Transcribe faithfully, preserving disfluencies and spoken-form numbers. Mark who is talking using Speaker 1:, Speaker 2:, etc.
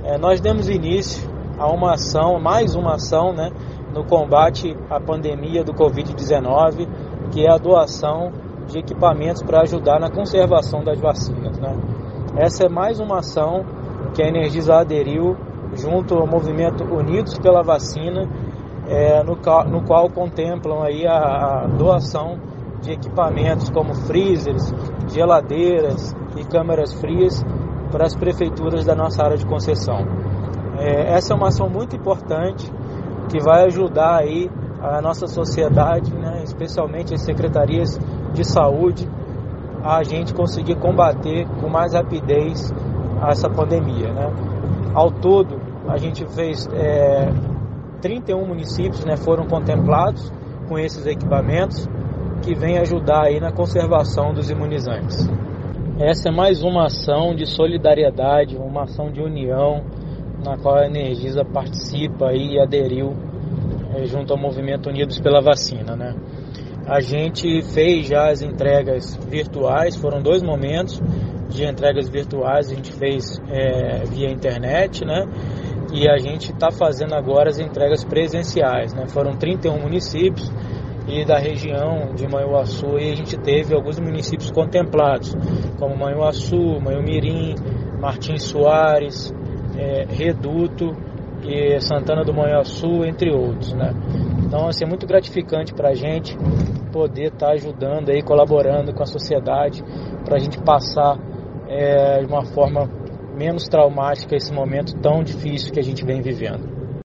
Speaker 1: É, nós demos início a uma ação, mais uma ação, né, no combate à pandemia do covid dezenove, que é a doação de equipamentos para ajudar na conservação das vacinas, né? Essa é mais uma ação que a Energisa aderiu junto ao movimento Unidos pela Vacina, é, no, no qual contemplam aí a, a doação de equipamentos como freezers, geladeiras e câmeras frias para as prefeituras da nossa área de concessão. É, essa é uma ação muito importante que vai ajudar aí a nossa sociedade, né, especialmente as secretarias de saúde, a gente conseguir combater com mais rapidez essa pandemia, né? Ao todo, a gente fez é, trinta e um municípios, né, foram contemplados com esses equipamentos que vem ajudar aí na conservação dos imunizantes. Essa é mais uma ação de solidariedade, uma ação de união na qual a Energisa participa e aderiu é, junto ao movimento Unidos pela Vacina, né? A gente fez já as entregas virtuais, foram dois momentos de entregas virtuais, a gente fez é, via internet, né? E a gente está fazendo agora as entregas presenciais, né? Foram trinta e um municípios e da região de Manhuaçu, e a gente teve alguns municípios contemplados, como Manhuaçu, Manhumirim, Martins Soares, é, Reduto e Santana do Manhuaçu, entre outros, né? Então, assim, é muito gratificante para a gente poder estar tá ajudando aí, colaborando com a sociedade, para a gente passar é, de uma forma menos traumática esse momento tão difícil que a gente vem vivendo.